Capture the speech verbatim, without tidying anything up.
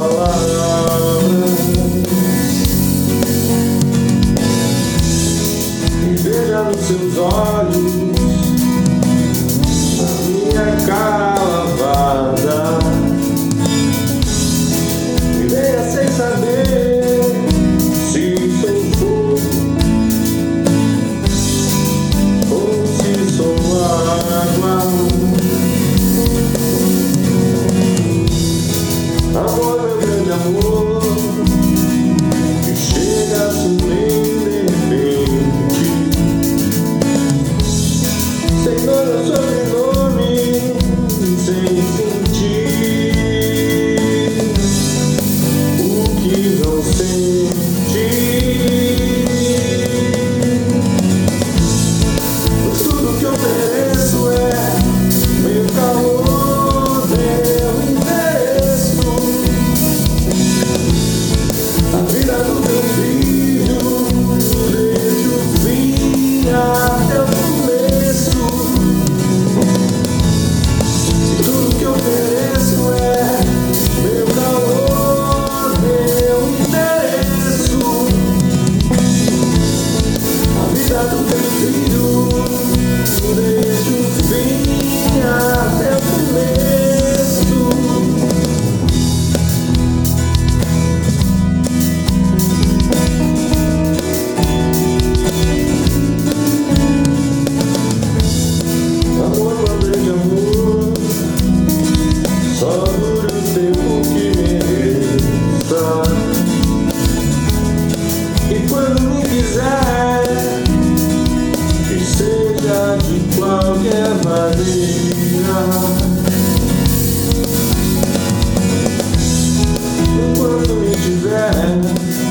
palavras e veja nos seus olhos a minha cara lavada. Me veja sem saber se sou fogo ou se sou água. Amor, meu grande amor, que chega assim de repente, sem nome ou sobrenome, sem sentir o que não sente. Pois tudo que eu mereço é meu calor, meu endereço. A vida do teu filho, desde o fim até o começo. Se tudo que eu mereço é meu calor, meu endereço. A vida do teu filho, desde o fim até o começo. Amor, meu grande amor, só dura o tempo que mereça. E quando me quiser, que seja de qualquer maneira. E quando me tiver,